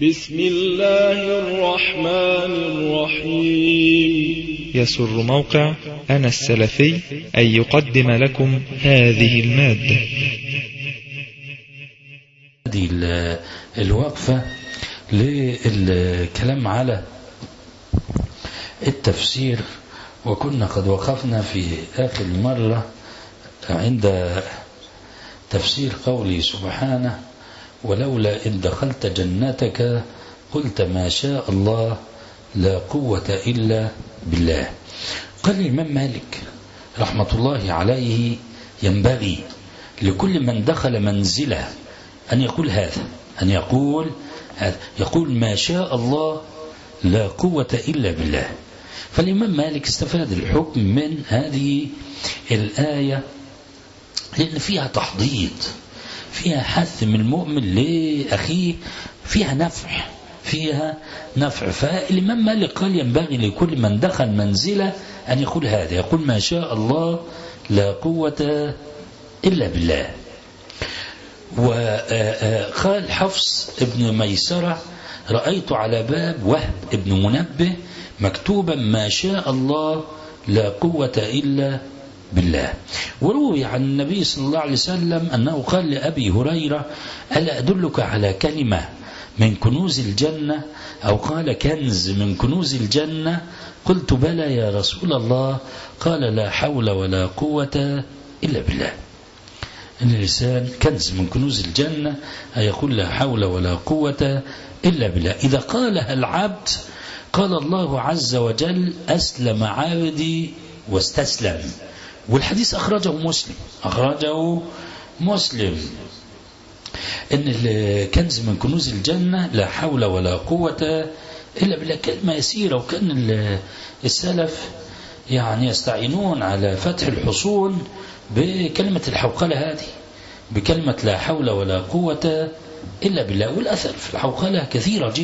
بسم الله الرحمن الرحيم. يسر موقع أنا السلفي أن يقدم لكم هذه المادة. هذه الوقفة للكلام على التفسير، وكنا قد وقفنا في آخر مرة عند تفسير قوله سبحانه: ولولا إن دخلت جنتك قلت ما شاء الله لا قوة إلا بالله. قال الإمام مالك رحمة الله عليه: ينبغي لكل من دخل منزله أن يقول هذا، يقول ما شاء الله لا قوة إلا بالله. فالإمام مالك استفاد الحكم من هذه الآية لأن فيها تحضيض، فيها حث من المؤمن لأخيه، فيها نفع. فالإمام مالك قال ينبغي لكل من دخل منزله أن يقول هذا، يقول ما شاء الله لا قوة إلا بالله. وقال حفص ابن ميسرة: رأيت على باب وهب ابن منبه مكتوبا ما شاء الله لا قوة إلا بالله. وروي عن النبي صلى الله عليه وسلم أنه قال لأبي هريرة: ألا أدلك على كلمة من كنوز الجنة؟ أو قال كنز من كنوز الجنة؟ قلت بلى يا رسول الله. قال لا حول ولا قوة إلا بالله. إن اللسان كنز من كنوز الجنة، يقول لا حول ولا قوة إلا بالله. إذا قالها العبد قال الله عز وجل: أسلم عبدي واستسلم. والحديث أخرجه مسلم إن الكنز من كنوز الجنة لا حول ولا قوة إلا بالله. كلمة يسيرة، وكان السلف يعني يستعينون على فتح الحصون بكلمة الحوقلة هذه، بكلمة لا حول ولا قوة إلا بالله. والأثر في الحوقلة كثيرة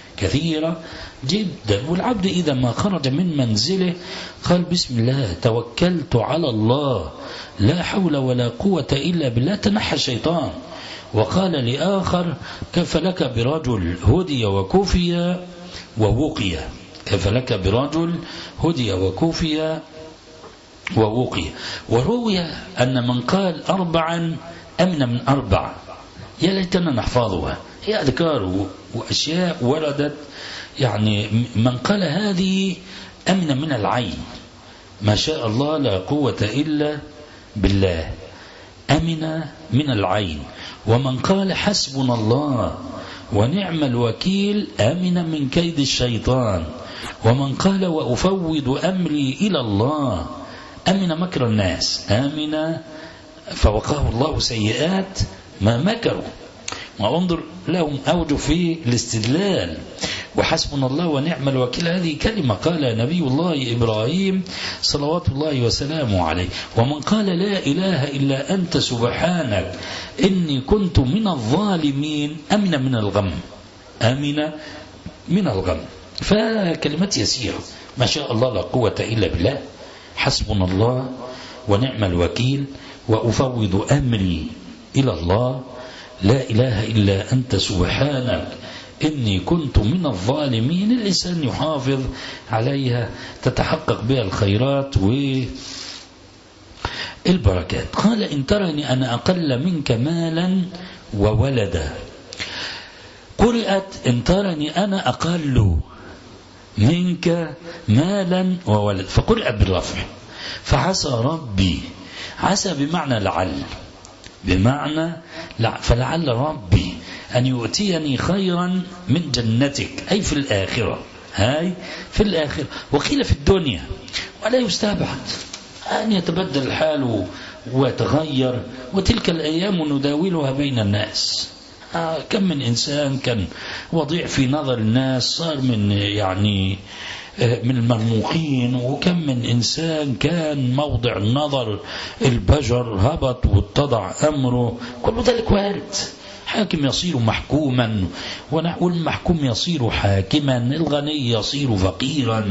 جدا. والعبد إذا ما خرج من منزله قال بسم الله توكلت على الله لا حول ولا قوة إلا بالله، تنحى الشيطان. وقال لآخر: كيف لك برجل هدي وكفي ووقي. كيف لك برجل هدي وكفي ووقي. وروي أن من قال 4 أمن من 4. يا ليتنا نحفظها، هي أذكار وأشياء وردت. يعني من قال هذه أمن من العين، ما شاء الله لا قوة إلا بالله، أمن من العين. ومن قال حسبنا الله ونعم الوكيل أمن من كيد الشيطان. ومن قال وأفوض أمري إلى الله أمن مكر الناس، أمن فوقاه الله سيئات ما مكروا. وانظر لهم أوجه في الاستدلال. وحسبنا الله ونعم الوكيل هذه كلمة قال نبي الله إبراهيم صلوات الله وسلامه عليه. ومن قال لا إله إلا أنت سبحانك إني كنت من الظالمين أمن من الغم. فكلمات يسيرة، ما شاء الله لا قوة إلا بالله، حسبنا الله ونعم الوكيل، وأفوض أمري إلى الله، لا إله إلا أنت سبحانك إني كنت من الظالمين. الإنسان يحافظ عليها تتحقق بها الخيرات والبركات. قال إن ترني أنا أقل منك مالا وولدا. قرأت إن ترني أنا أقل منك مالا وولد، فقرأت بالرفع. فعسى ربي، عسى بمعنى لعل، فلعل ربي أن يؤتيني خيرا من جنتك، أي في الآخرة. وقيل في الدنيا. ولا يستبعد أن يتبدل الحال ويتغير، وتلك الأيام نداولها بين الناس. كم من إنسان كان وضيع في نظر الناس صار من المرموقين، وكم من إنسان كان موضع النظر البجر هبط واتضع أمره. كل ذلك وارد. حاكم يصير محكوما، والمحكوم يصير حاكما، الغني يصير فقيرا،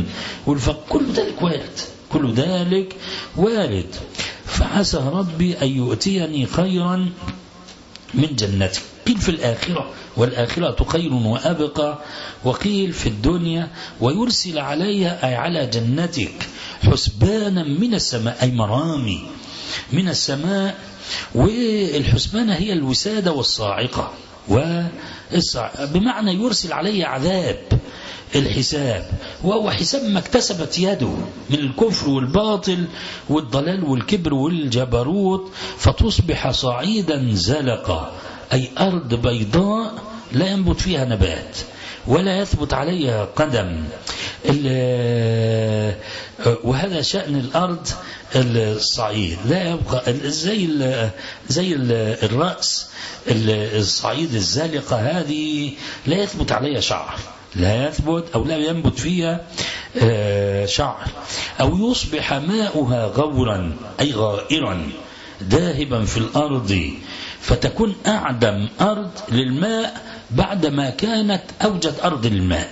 كل ذلك وارد. فعسى ربي أن يؤتيني خيرا من جنتك، قيل في الآخرة، والآخرة خير وأبقى، وقيل في الدنيا، ويرسل عليها أي على جنتك حسبانا من السماء، أي مرامي من السماء. والحسبانة هي الوسادة والصاعقة، بمعنى يرسل عليه عذاب الحساب، وهو حساب ما اكتسبت يده من الكفر والباطل والضلال والكبر والجبروت، فتصبح صعيدا زلقا، أي أرض بيضاء لا ينبت فيها نبات ولا يثبت عليها قدم. وهذا شأن الأرض الصعيد، لا يبقى زي الرأس الصعيد الزالقة هذه لا يثبت عليها شعر، لا يثبت أو لا ينبت فيها شعر. أو يصبح ماؤها غورا، أي غائرا ذاهبا في الأرض، فتكون أعدم أرض للماء بعدما كانت أوجد أرض الماء.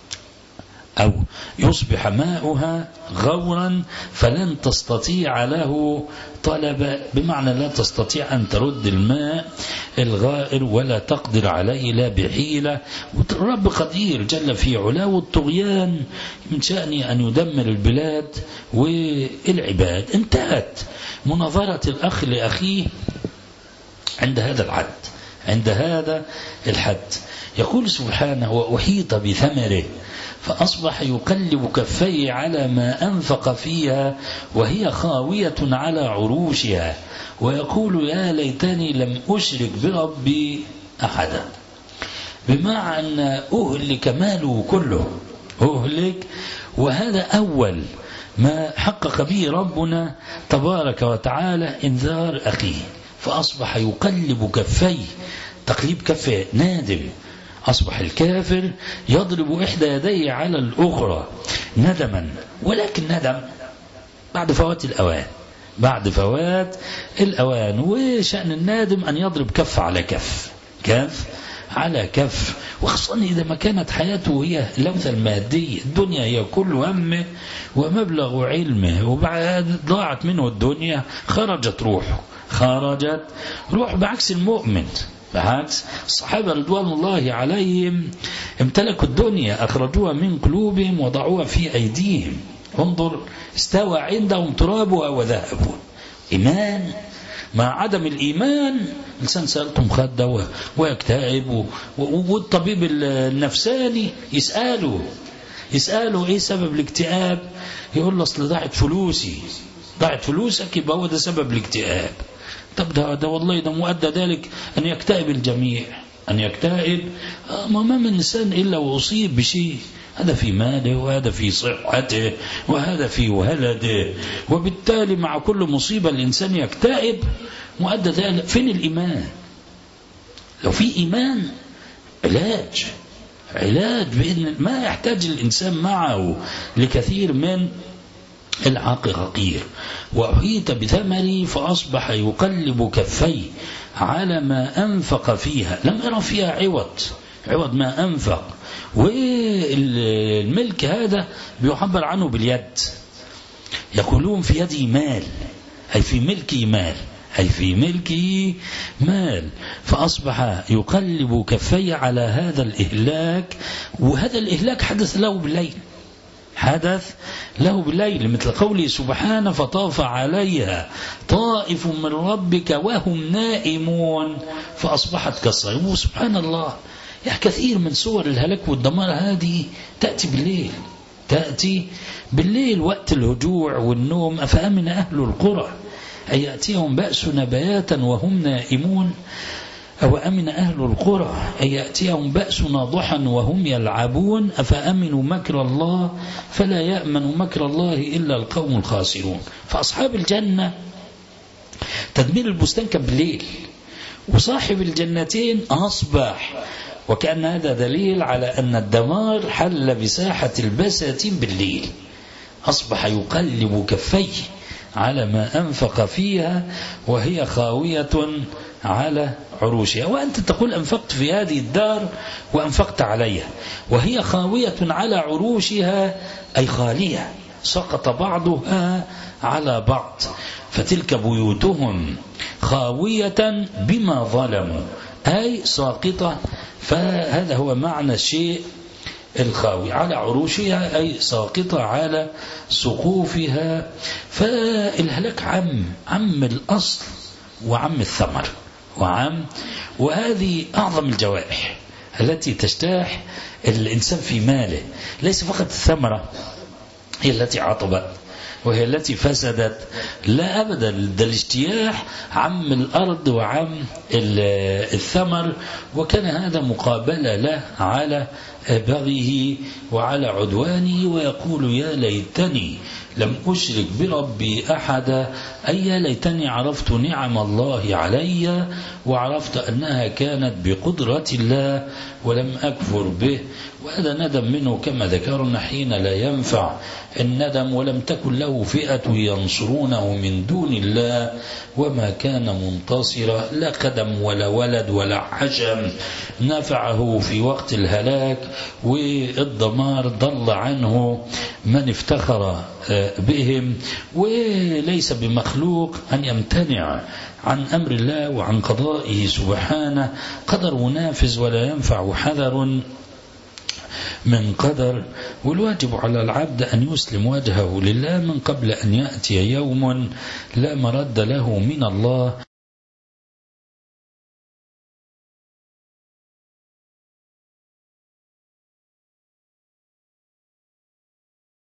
أو يصبح ماؤها غورا فلن تستطيع له طلب، بمعنى لا تستطيع أن ترد الماء الغائر ولا تقدر عليه لا بحيلة. والرب قدير جل في علاه، والطغيان من شأنه أن يدمر البلاد والعباد. انتهت مناظرة الأخ لأخيه عند هذا الحد، عند هذا الحد. يقول سبحانه: وأحيط بثمره فأصبح يقلب كفيه على ما أنفق فيها وهي خاوية على عروشها، ويقول يا ليتني لم أشرك بربي أحدا. بمعنى أهلك ماله كله، أهلك. وهذا أول ما حقق به ربنا تبارك وتعالى إنذار أخيه، فأصبح يقلب كفيه، تقليب كفه نادم. أصبح الكافر يضرب إحدى يديه على الأخرى ندما، ولكن ندم بعد فوات الأوان، بعد فوات الأوان. وشأن النادم أن يضرب كف على كف، كف على كف، وخصوصا إذا ما كانت حياته هي اللمثة المادية، الدنيا هي كل همه ومبلغ علمه، وبعد ضاعت منه الدنيا خرجت روحه، خرجت روح. بعكس المؤمن، بعكس الصحابة رضوان الله عليهم، امتلكوا الدنيا، أخرجوها من قلوبهم وضعوها في أيديهم. انظر، استوى عندهم ترابها وذهبوا. إيمان مع عدم الإيمان، الإنسان سألته مخدة ويكتئب، والطبيب النفساني يسأله إيه سبب الاكتئاب؟ يقول له أصل ضاعت فلوسي، ضاعت فلوسك، يبقى هو ده سبب الاكتئاب. طب ده والله ده مؤدى ذلك أن يكتئب الجميع، أن يكتئب. ما من إنسان إلا وأصيب بشيء، هذا في ماله وهذا في صحته وهذا في ولده، وبالتالي مع كل مصيبة الإنسان يكتئب. مؤدى ذلك فين الإيمان؟ لو في إيمان علاج بإذن ما يحتاج الإنسان معه لكثير من العقاقير. وأحيط بثمره فأصبح يقلب كفيه على ما أنفق فيها، لم يرى فيها عوض ما أنفق. والملك هذا بيعبر عنه باليد، يقولون في يدي مال، أي في ملكي مال، أي في ملكه مال. فأصبح يقلب كفيه على هذا الإهلاك، وهذا الإهلاك حدث له بالليل، حدث له بالليل، مثل قوله سبحانه: فطاف عليها طائف من ربك وهم نائمون فأصبحت كالصريم. سبحان الله، يعني كثير من صور الهلاك والدمار هذه تأتي بالليل وقت الهجوع والنوم. أفأمن أهل القرى أن يأتيهم بأسنا بياتا وهم نائمون، أو أمن أهل القرى أن يأتيهم بأسنا ضحى وهم يلعبون، أفأمنوا مكر الله فلا يأمن مكر الله إلا القوم الخاسرون. فأصحاب الجنة تدمير البستان كان بالليل، وصاحب الجنتين أصبح، وكأن هذا دليل على أن الدمار حل بساحة البساتين بالليل. أصبح يقلب كفيه على ما أنفق فيها وهي خاوية على عروشها. وأنت تقول أنفقت في هذه الدار وأنفقت عليها، وهي خاوية على عروشها، أي خالية، سقط بعضها على بعض. فتلك بيوتهم خاوية بما ظلموا، أي ساقطة. فهذا هو معنى الشيء الخاوي على عروشها، أي ساقطة على سقوفها. فالهلاك عم الأصل وعم الثمر وهذه أعظم الجوائح التي تجتاح الإنسان في ماله. ليس فقط الثمرة هي التي عطبت وهي التي فسدت، لا أبدا، ده الاجتياح عم الأرض وعم الثمر. وكان هذا مقابلة له على بغيه وعلى عدوانه، ويقول يا ليتني لم أشرك بربي أحدا، أي يا ليتني عرفت نعم الله علي وعرفت أنها كانت بقدرة الله ولم أكفر به. وهذا ندم منه كما ذكرنا حين لا ينفع الندم، ولم تكن له فئة ينصرونه من دون الله وما كان منتصرا، لا قدم ولا ولد ولا حشم نفعه في وقت الهلاك والدمار، ضل عنه من افتخر بهم. وليس بمخلوق أن يمتنع عن أمر الله وعن قضائه سبحانه، قدر منافذ ولا ينفع حذر من قدر. والواجب على العبد أن يسلم وجهه لله من قبل أن يأتي يوم لا مرد له من الله.